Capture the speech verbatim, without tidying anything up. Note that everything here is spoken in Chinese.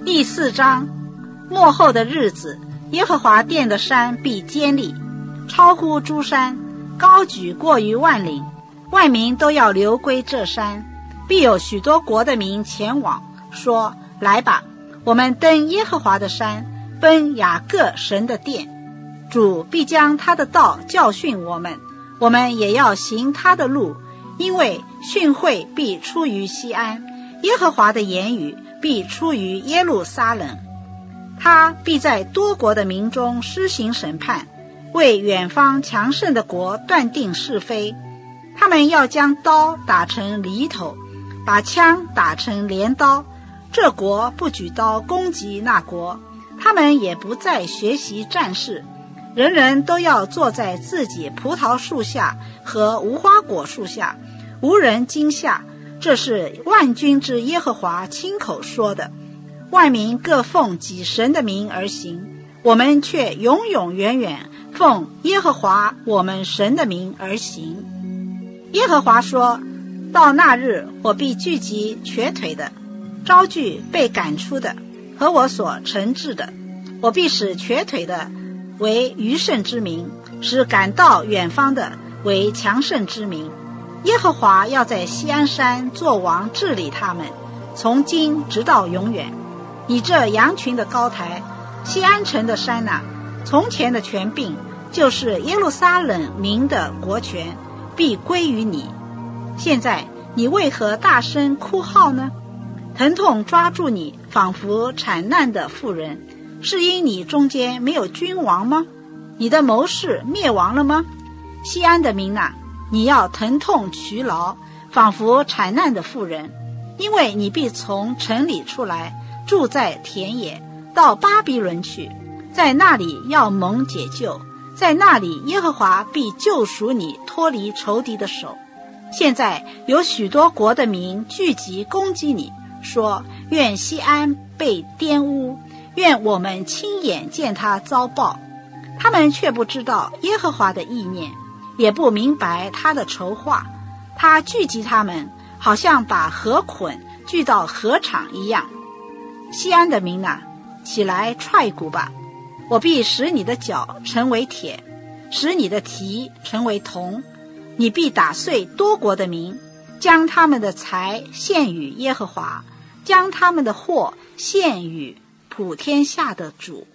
第四章，末后的日子，耶和华殿的山必坚立，超乎诸山，高举过于万岭，万民都要流归这山。必有许多国的民前往，说：来吧，我们登耶和华的山，奔雅各神的殿。主必将他的道教训我们，我们也要行他的路，因为训诲必出于西安，耶和华的言语必出于耶路撒冷。他必在多国的民中施行审判，为远方强盛的国断定是非。他们要将刀打成犁头，把枪打成镰刀。这国不举刀攻击那国，他们也不再学习战事，人人都要坐在自己葡萄树下和无花果树下，无人惊吓。这是万军之耶和华亲口说的。万民各奉己神的名而行，我们却永永远远奉耶和华我们神的名而行。耶和华说：到那日，我必聚集瘸腿的，招聚被赶出的和我所惩治的。我必使瘸腿的为余剩之民，使赶到远方的为强盛之民。耶和华要在锡安山作王治理他们，从今直到永远。你这羊群的高台，锡安城的山哪、啊，从前的权柄，就是耶路撒冷民的国权，必归于你。现在你为何大声哭号呢？疼痛抓住你，仿佛产难的妇人，是因你中间没有君王吗？你的谋士灭亡了吗？锡安的民哪，你要疼痛劬劳，仿佛产难的妇人，因为你必从城里出来，住在田野，到巴比伦去，在那里要蒙解救，在那里耶和华必救赎你，脱离仇敌的手。现在有许多国的民聚集攻击你，说：愿锡安被玷污，愿我们亲眼见他遭报。他们却不知道耶和华的意念，也不明白他的筹划。他聚集他们，好像把河捆聚到河场一样。锡安的民哪，起来踹鼓吧！我必使你的脚成为铁，使你的蹄成为铜。你必打碎多国的民，将他们的财献与耶和华，将他们的货献与普天下的主。